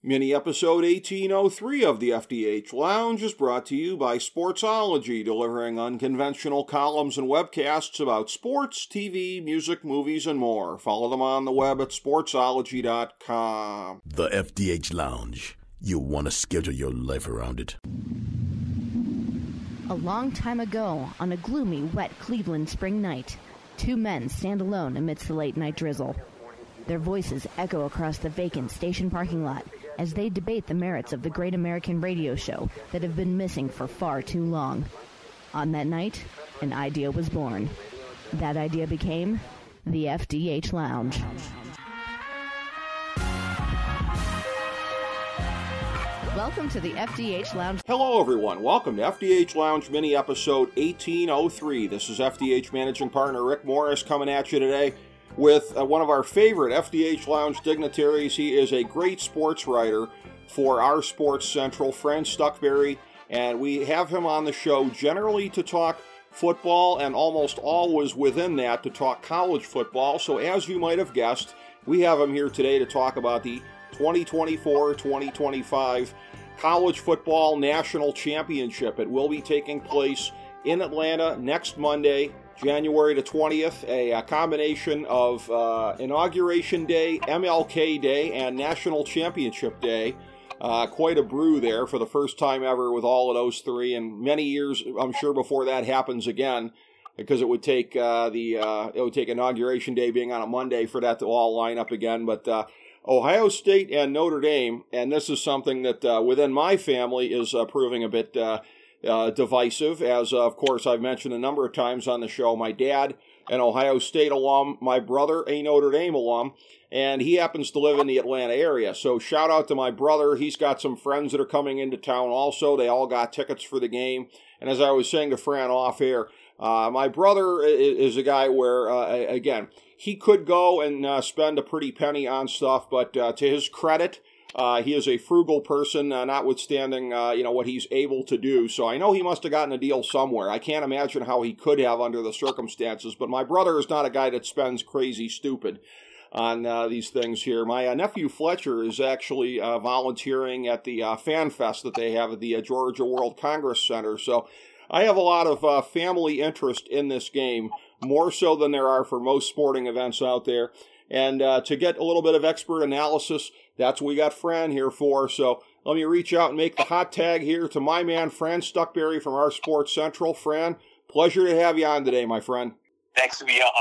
Mini episode 1803 of the FDH Lounge is brought to you by Sportsology, delivering unconventional columns and webcasts about sports, TV, music, movies, and more. Follow them on the web at sportsology.com. The FDH Lounge. You'll want to schedule your life around it. A long time ago, on a gloomy, wet Cleveland spring night, two men stand alone amidst the late-night drizzle. Their voices echo across the vacant station parking lot as they debate the merits of the great American radio show that have been missing for far too long. On that night, an idea was born. That idea became the FDH Lounge. Welcome to the FDH Lounge. Hello, everyone. Welcome to FDH Lounge mini episode 1803. This is FDH Managing Partner Rick Morris coming at you today with one of our favorite FDH Lounge dignitaries. He is a great sports writer for our Sports Central, Fran Stuckberry, and we have him on the show generally to talk football and almost always within that to talk college football. So as you might have guessed, we have him here today to talk about the 2024-2025 College Football National Championship. It will be taking place in Atlanta next Monday, January the 20th, a combination of Inauguration Day, MLK Day, and National Championship Day. Quite a brew there for the first time ever with all of those three, and many years, I'm sure, before that happens again, because it would take Inauguration Day being on a Monday for that to all line up again. But Ohio State and Notre Dame, and this is something that within my family is proving a bit divisive, as of course I've mentioned a number of times on the show. My dad, an Ohio State alum, my brother, a Notre Dame alum, and he happens to live in the Atlanta area. So shout out to my brother. He's got some friends that are coming into town also. They all got tickets for the game. And as I was saying to Fran off air, my brother is a guy where, again, he could go and spend a pretty penny on stuff, but to his credit, he is a frugal person, notwithstanding what he's able to do. So I know he must have gotten a deal somewhere. I can't imagine how he could have under the circumstances, but my brother is not a guy that spends crazy stupid on these things here. My nephew Fletcher is actually volunteering at the Fan Fest that they have at the Georgia World Congress Center. So I have a lot of family interest in this game, more so than there are for most sporting events out there. And to get a little bit of expert analysis, that's what we got Fran here for. So let me reach out and make the hot tag here to my man, Fran Stuckberry from our Sports Central. Fran, pleasure to have you on today, my friend. Thanks to be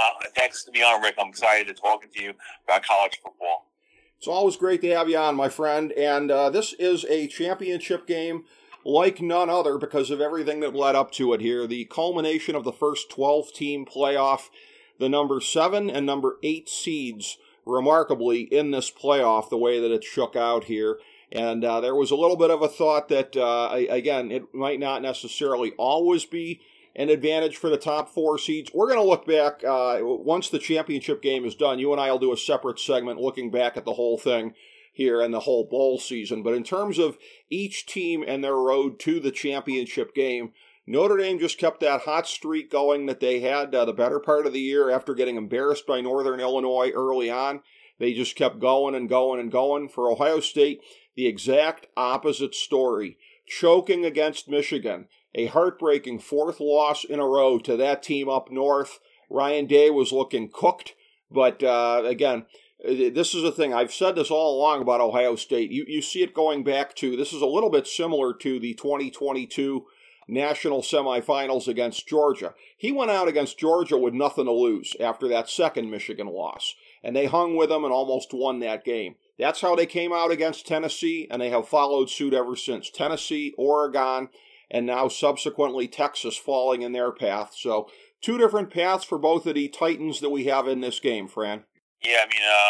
on, Rick. I'm excited to talking to you about college football. It's always great to have you on, my friend. And this is a championship game like none other because of everything that led up to it here. The culmination of the first 12-team playoff, the number 7 and number 8 seeds, remarkably, in this playoff, the way that it shook out here. And there was a little bit of a thought that, again, it might not necessarily always be an advantage for the top 4 seeds. We're going to look back, once the championship game is done, you and I will do a separate segment looking back at the whole thing here and the whole bowl season. But in terms of each team and their road to the championship game, Notre Dame just kept that hot streak going that they had the better part of the year after getting embarrassed by Northern Illinois early on. They just kept going and going and going. For Ohio State, the exact opposite story. Choking against Michigan. A heartbreaking 4th loss in a row to that team up north. Ryan Day was looking cooked. But again, this is the thing. I've said this all along about Ohio State. You see it going back to, this is a little bit similar to the 2022 national semifinals against Georgia. He went out against Georgia with nothing to lose after that second Michigan loss, and they hung with them and almost won that game. That's how they came out against Tennessee, and they have followed suit ever since. Tennessee, Oregon, and now subsequently Texas falling in their path. So 2 different paths for both of the Titans that we have in this game, Fran. Yeah,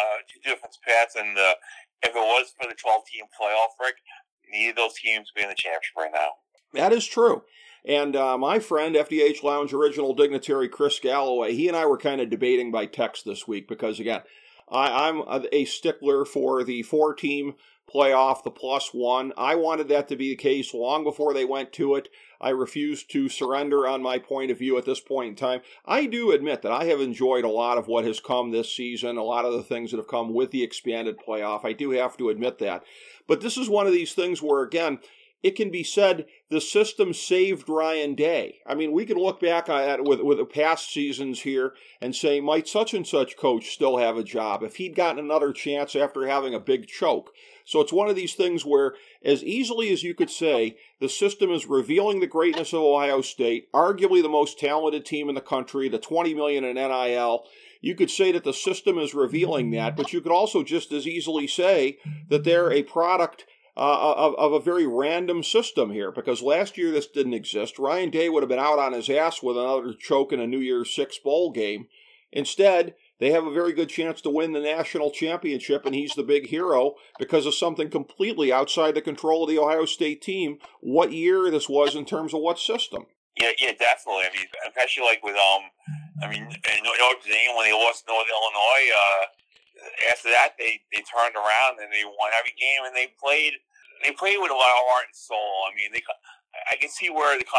2 different paths, and if it was for the 12-team playoff, Rick, neither of those teams would be in the championship right now. That is true. And my friend, FDH Lounge original dignitary Chris Galloway, he and I were kind of debating by text this week because, again, I'm a stickler for the 4-team playoff, the +1. I wanted that to be the case long before they went to it. I refuse to surrender on my point of view at this point in time. I do admit that I have enjoyed a lot of what has come this season, a lot of the things that have come with the expanded playoff. I do have to admit that. But this is one of these things where, again, it can be said the system saved Ryan Day. I mean, we can look back at with the past seasons here and say, might such and such coach still have a job if he'd gotten another chance after having a big choke? So it's one of these things where, as easily as you could say, the system is revealing the greatness of Ohio State, arguably the most talented team in the country, the $20 million in NIL. You could say that the system is revealing that, but you could also just as easily say that they're a product of a very random system here, because last year this didn't exist. Ryan Day would have been out on his ass with another choke in a New Year's Six bowl game. Instead, they have a very good chance to win the national championship, and he's the big hero because of something completely outside the control of the Ohio State team. What year this was in terms of what system? Yeah, definitely. I mean, especially like with Notre Dame when they lost North Illinois. After that, they turned around and they won every game, and they played with a lot of heart and soul. I mean, I can see where if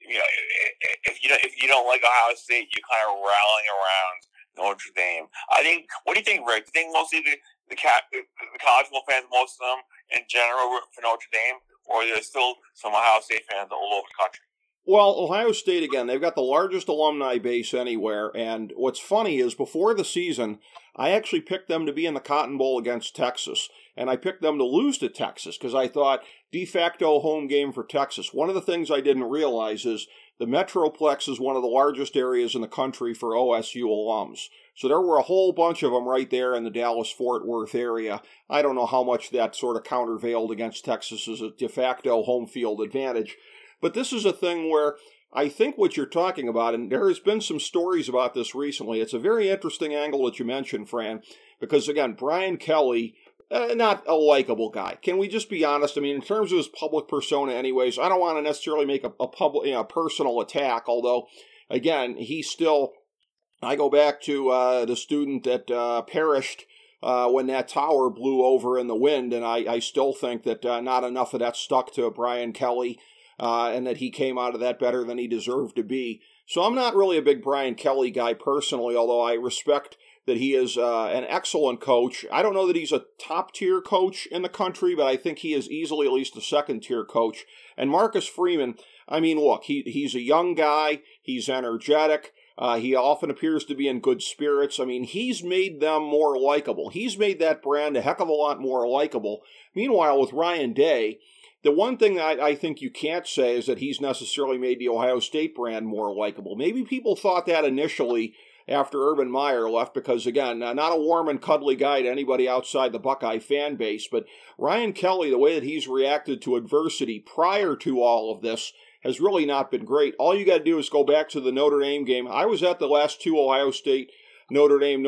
you don't like Ohio State, you're kind of rallying around Notre Dame. What do you think, Rick? Do you think mostly the college football fans, most of them in general, for Notre Dame, or there's still some Ohio State fans all over the country? Well, Ohio State, again, they've got the largest alumni base anywhere, and what's funny is before the season, I actually picked them to be in the Cotton Bowl against Texas, and I picked them to lose to Texas because I thought de facto home game for Texas. One of the things I didn't realize is the Metroplex is one of the largest areas in the country for OSU alums. So there were a whole bunch of them right there in the Dallas-Fort Worth area. I don't know how much that sort of countervailed against Texas's de facto home field advantage. But this is a thing where I think what you're talking about, and there has been some stories about this recently, it's a very interesting angle that you mentioned, Fran, because, again, Brian Kelly, not a likable guy. Can we just be honest? I mean, in terms of his public persona anyways, I don't want to necessarily make a public, personal attack, although, again, he's still, I go back to the student that perished when that tower blew over in the wind, and I still think that not enough of that stuck to Brian Kelly. And that he came out of that better than he deserved to be. So I'm not really a big Brian Kelly guy personally, although I respect that he is an excellent coach. I don't know that he's a top-tier coach in the country, but I think he is easily at least a second-tier coach. And Marcus Freeman, I mean, look, he's a young guy. He's energetic. He often appears to be in good spirits. I mean, he's made them more likable. He's made that brand a heck of a lot more likable. Meanwhile, with Ryan Day, the one thing that I think you can't say is that he's necessarily made the Ohio State brand more likable. Maybe people thought that initially after Urban Meyer left because, again, not a warm and cuddly guy to anybody outside the Buckeye fan base, but Ryan Kelly, the way that he's reacted to adversity prior to all of this has really not been great. All you got to do is go back to the Notre Dame game. I was at the last two Ohio State Notre Dame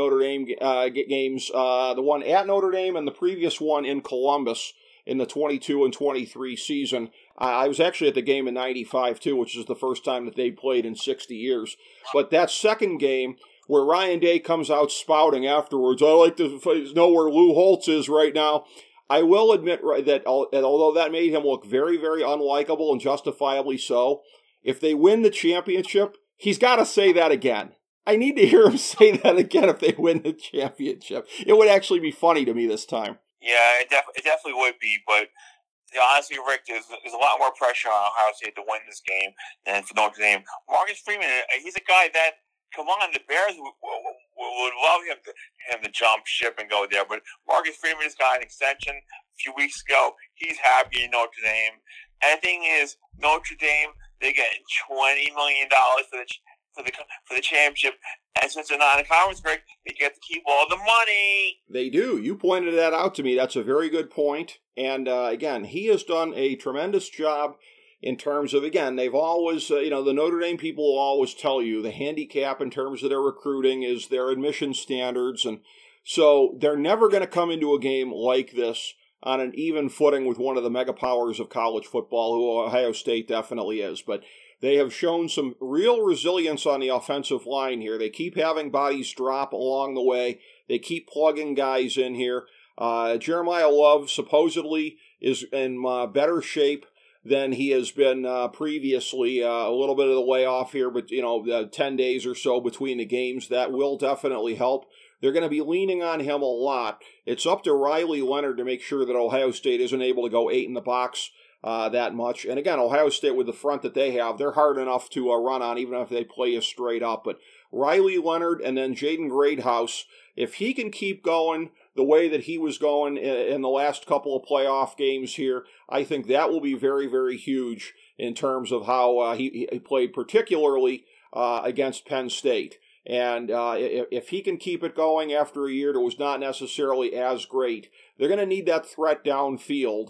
games, the one at Notre Dame and the previous one in Columbus in the 22 and 23 season. I was actually at the game in 95 too, which is the first time that they played in 60 years. But that second game where Ryan Day comes out spouting afterwards, I like to know where Lou Holtz is right now. I will admit that although that made him look very, very unlikable and justifiably so, if they win the championship, he's got to say that again. I need to hear him say that again if they win the championship. It would actually be funny to me this time. Yeah, it definitely would be, but honestly, Rick, there's a lot more pressure on Ohio State to win this game than for Notre Dame. Marcus Freeman, he's a guy that, come on, the Bears would love him to jump ship and go there, but Marcus Freeman just got an extension a few weeks ago. He's happy in Notre Dame. And the thing is, Notre Dame, they get $20 million for the championship. And since they're not in a conference break, they get to keep all the money. They do. You pointed that out to me. That's a very good point. And again, he has done a tremendous job in terms of, again, they've always, the Notre Dame people will always tell you the handicap in terms of their recruiting is their admission standards. And so they're never going to come into a game like this on an even footing with one of the mega powers of college football, who Ohio State definitely is. But they have shown some real resilience on the offensive line here. They keep having bodies drop along the way. They keep plugging guys in here. Jeremiah Love supposedly is in better shape than he has been previously. A little bit of the way off here, but 10 days or so between the games, that will definitely help. they're going to be leaning on him a lot. It's up to Riley Leonard to make sure that Ohio State isn't able to go 8 in the box that much. And again, Ohio State with the front that they have, they're hard enough to run on, even if they play you straight up. But Riley Leonard and then Jaden Greathouse, if he can keep going the way that he was going in the last couple of playoff games here, I think that will be very, very huge in terms of how he played, particularly against Penn State. And if he can keep it going after a year that was not necessarily as great, they're going to need that threat downfield.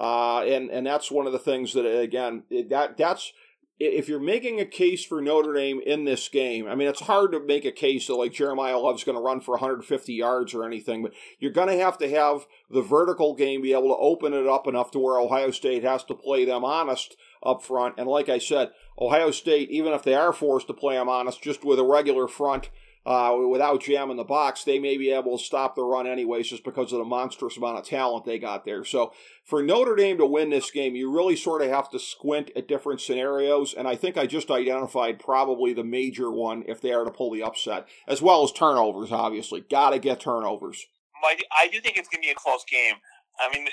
And that's one of the things that, again, that's if you're making a case for Notre Dame in this game. I mean, it's hard to make a case that like Jeremiah Love's going to run for 150 yards or anything, but you're going to have the vertical game be able to open it up enough to where Ohio State has to play them honest up front. And like I said, Ohio State, even if they are forced to play them honest, just with a regular front, without jamming the box, they may be able to stop the run anyways just because of the monstrous amount of talent they got there. So for Notre Dame to win this game, you really sort of have to squint at different scenarios, and I think I just identified probably the major one if they are to pull the upset, as well as turnovers, obviously. Got to get turnovers. I do think it's going to be a close game. I mean,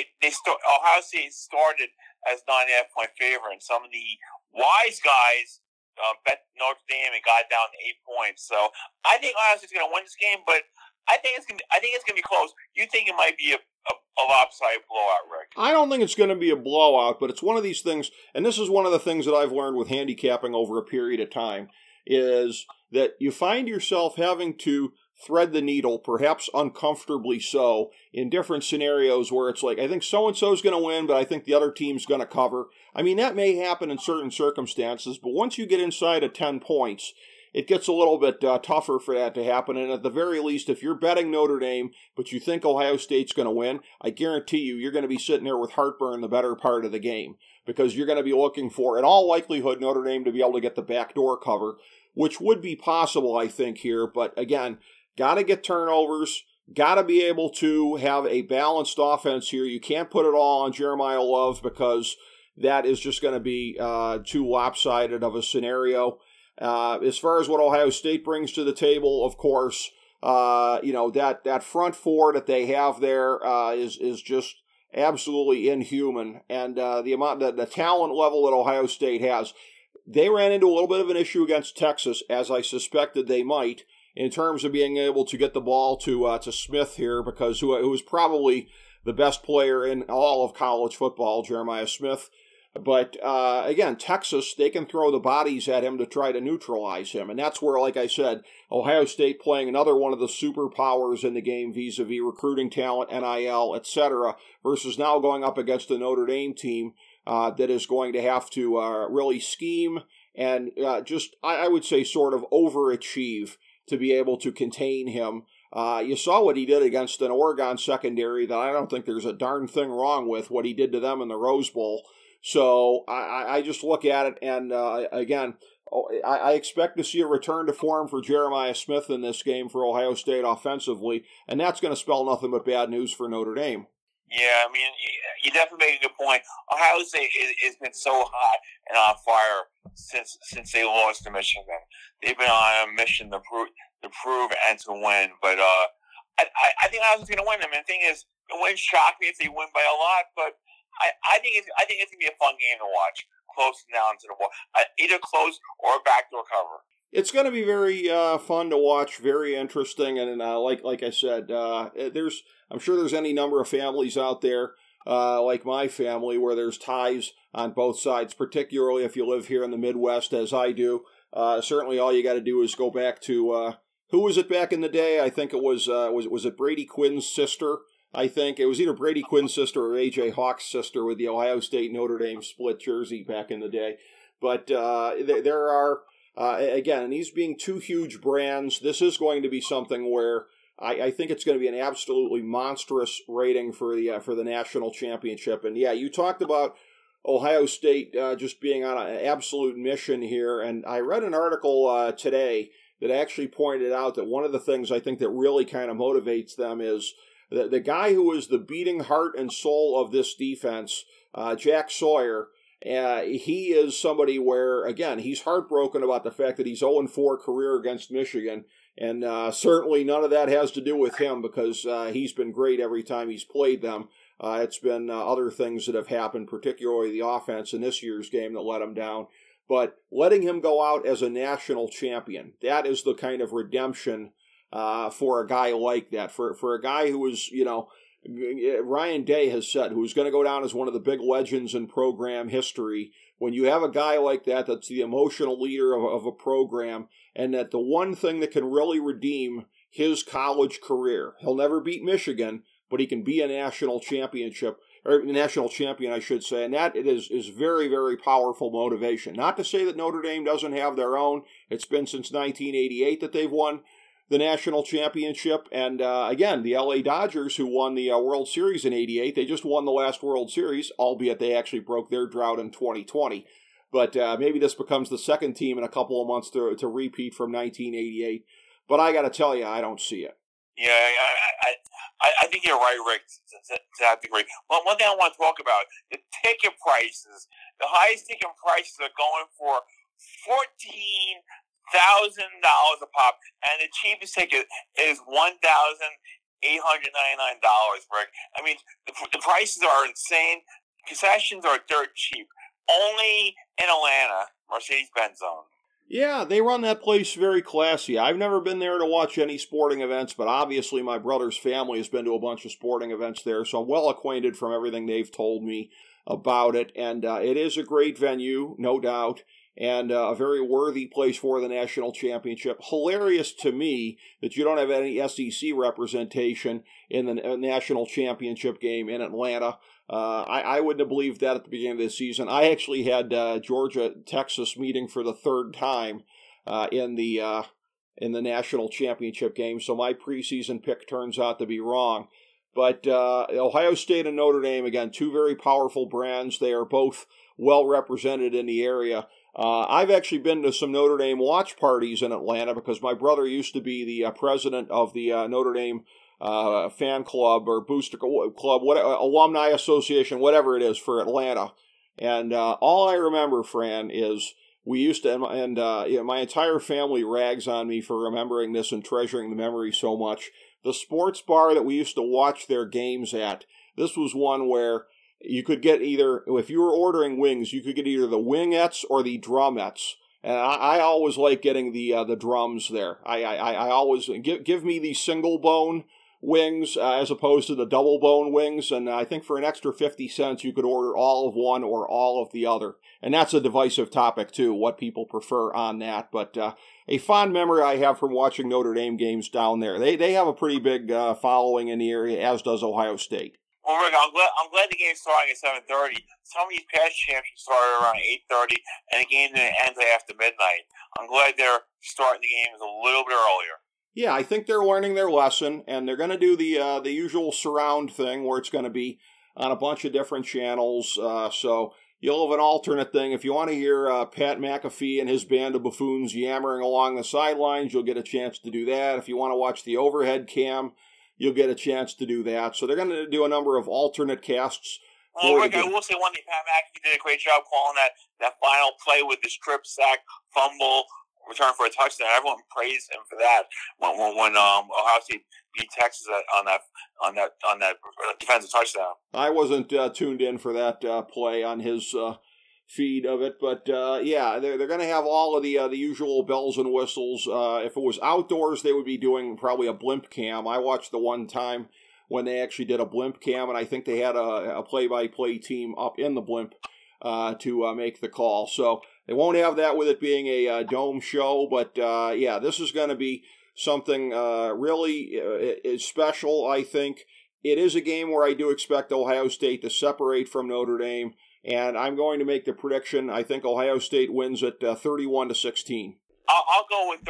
Ohio State started as 9.5-point favorite, and some of the wise guys bet Notre Dame and got down to 8 points. So I think Ohio State's going to win this game, but I think it's going to be close. You think it might be a lopsided blowout, Rick? I don't think it's going to be a blowout, but it's one of these things, and this is one of the things that I've learned with handicapping over a period of time, is that you find yourself having to thread the needle, perhaps uncomfortably so, in different scenarios where it's like, I think so-and-so is going to win, but I think the other team's going to cover. I mean, that may happen in certain circumstances, but once you get inside of 10 points, it gets a little bit tougher for that to happen. And at the very least, if you're betting Notre Dame, but you think Ohio State's going to win, I guarantee you're going to be sitting there with heartburn the better part of the game, because you're going to be looking for, in all likelihood, Notre Dame to be able to get the backdoor cover, which would be possible, I think, here. But again, got to get turnovers, got to be able to have a balanced offense here. You can't put it all on Jeremiah Love because that is just going to be too lopsided of a scenario. As far as what Ohio State brings to the table, of course, that front four that they have there is just absolutely inhuman. And the talent level that Ohio State has, they ran into a little bit of an issue against Texas, as I suspected they might, in terms of being able to get the ball to Smith here, because who was probably the best player in all of college football, Jeremiah Smith. But again, Texas, they can throw the bodies at him to try to neutralize him. And that's where, like I said, Ohio State playing another one of the superpowers in the game vis-a-vis recruiting talent, NIL, etc., versus now going up against the Notre Dame team that is going to have to really scheme and I would say, sort of overachieve to be able to contain him. You saw what he did against an Oregon secondary that I don't think there's a darn thing wrong with what he did to them in the Rose Bowl. So I just look at it, and again, I expect to see a return to form for Jeremiah Smith in this game for Ohio State offensively, and that's going to spell nothing but bad news for Notre Dame. Yeah, I mean, you definitely make a good point. Ohio State has been so hot and on fire since they lost to Michigan. They've been on a mission to prove and to win. But I think Ohio State's going to win. I mean, the thing is, it wouldn't shock me if they win by a lot, but I think it's going to be a fun game to watch, close down to the ball, either close or a backdoor cover. It's going to be very fun to watch, very interesting, and like I said, I'm sure there's any number of families out there, like my family, where there's ties on both sides, particularly if you live here in the Midwest, as I do. Certainly all you got to do is go back to, who was it back in the day? I think it was it Brady Quinn's sister? I think it was either Brady Quinn's sister or A.J. Hawk's sister with the Ohio State Notre Dame split jersey back in the day. But there are, again, these being two huge brands, this is going to be something where I think it's going to be an absolutely monstrous rating for the national championship. And yeah, you talked about Ohio State just being on an absolute mission here. And I read an article today that actually pointed out that one of the things I think that really kind of motivates them is the guy who is the beating heart and soul of this defense, Jack Sawyer. He is somebody where, again, he's heartbroken about the fact that he's 0-4 career against Michigan. And certainly none of that has to do with him because he's been great every time he's played them. It's been other things that have happened, particularly the offense in this year's game that let him down. But letting him go out as a national champion, that is the kind of redemption for a guy like that. For a guy who was, Ryan Day has said, who's going to go down as one of the big legends in program history. When you have a guy like that, that's the emotional leader of a program, and that the one thing that can really redeem his college career, he'll never beat Michigan, but he can be a national champion, I should say, and that it is very, very powerful motivation. Not to say that Notre Dame doesn't have their own. It's been since 1988 that they've won the national championship, and again, the LA Dodgers, who won the World Series in '88, they just won the last World Series, albeit they actually broke their drought in 2020. But maybe this becomes the second team in a couple of months to repeat from 1988. But I got to tell you, I don't see it. Yeah, I think you're right, Rick, to that degree. Well, one thing I want to talk about, the ticket prices. The highest ticket prices are going for $14,000 a pop, and the cheapest ticket is $1,899, Rick. I mean, the prices are insane. Concessions are dirt cheap. Only in Atlanta, Mercedes-Benz Zone. Yeah, they run that place very classy. I've never been there to watch any sporting events, but obviously my brother's family has been to a bunch of sporting events there, so I'm well acquainted from everything they've told me about it. And it is a great venue, no doubt, and a very worthy place for the national championship. Hilarious to me that you don't have any SEC representation in the national championship game in Atlanta. I wouldn't have believed that at the beginning of the season. I actually had Georgia-Texas meeting for the third time in the national championship game, so my preseason pick turns out to be wrong. But Ohio State and Notre Dame, again, two very powerful brands. They are both well represented in the area. I've actually been to some Notre Dame watch parties in Atlanta because my brother used to be the president of the Notre Dame fan club or booster club, alumni association, whatever it is for Atlanta. And all I remember, Fran, is we used to, and my entire family rags on me for remembering this and treasuring the memory so much. The sports bar that we used to watch their games at, this was one where you could get either, if you were ordering wings, you could get either the wingettes or the drumettes. And I always like getting the drums there. I always give me the single bone wings as opposed to the double bone wings, and I think for an extra 50 cents you could order all of one or all of the other. And that's a divisive topic too, what people prefer on that. But a fond memory I have from watching Notre Dame games down there. They have a pretty big following in the area, as does Ohio State. Well, Rick, I'm glad the game's starting at 7:30. Some of these past championships started around 8:30, and the game didn't end after midnight. I'm glad they're starting the games a little bit earlier. Yeah, I think they're learning their lesson, and they're going to do the usual surround thing where it's going to be on a bunch of different channels. So you'll have an alternate thing. If you want to hear Pat McAfee and his band of buffoons yammering along the sidelines, you'll get a chance to do that. If you want to watch the overhead cam, you'll get a chance to do that. So they're going to do a number of alternate casts. Well, Rick, I will say one thing. Pat McAfee did a great job calling that final play with the strip sack, fumble, return for a touchdown. Everyone praised him for that when Ohio State beat Texas on that defensive touchdown. I wasn't tuned in for that play on his feed of it, but yeah, they're going to have all of the usual bells and whistles. If it was outdoors, they would be doing probably a blimp cam. I watched the one time when they actually did a blimp cam, and I think they had a play-by-play team up in the blimp to make the call. So they won't have that with it being a dome show, but yeah, this is going to be something really special, I think. It is a game where I do expect Ohio State to separate from Notre Dame, and I'm going to make the prediction. I think Ohio State wins at 31-16. I'll go with 31-27,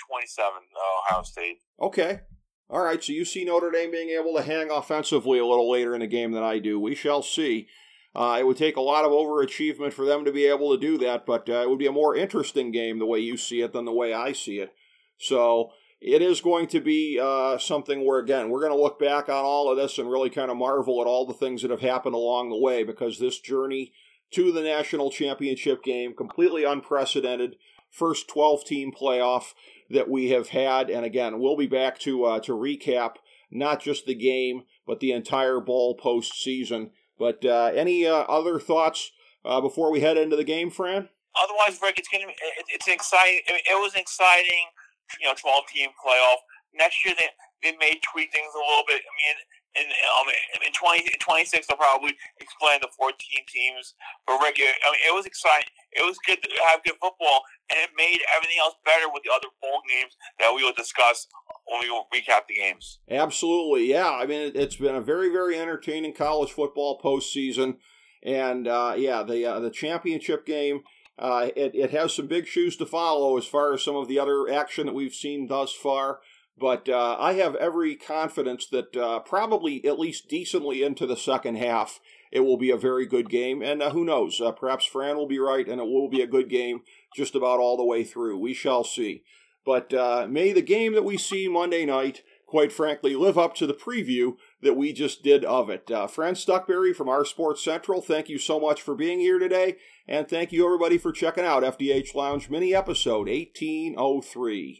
Ohio State. Okay. All right, so you see Notre Dame being able to hang offensively a little later in the game than I do. We shall see. It would take a lot of overachievement for them to be able to do that, but it would be a more interesting game the way you see it than the way I see it. So it is going to be something where, again, we're going to look back on all of this and really kind of marvel at all the things that have happened along the way, because this journey to the national championship game, completely unprecedented, first 12-team playoff that we have had. And again, we'll be back to recap not just the game, but the entire bowl postseason. But any other thoughts before we head into the game, Fran? Otherwise, Rick, it's an exciting. It was an exciting, 12-team playoff. Next year they may tweak things a little bit. I mean, in 26 they'll probably explain the 14 teams. But Rick, it was exciting. It was good to have good football, and it made everything else better with the other bowl games that we will discuss when we will recap the games. Absolutely, yeah. I mean, it's been a very, very entertaining college football postseason, and the championship game. It has some big shoes to follow as far as some of the other action that we've seen thus far. But I have every confidence that probably at least decently into the second half, it will be a very good game. And who knows, perhaps Fran will be right and it will be a good game just about all the way through. We shall see. But may the game that we see Monday night, quite frankly, live up to the preview that we just did of it. Fran Stuckberry from Our Sports Central, thank you so much for being here today. And thank you, everybody, for checking out FDH Lounge Mini Episode 1803.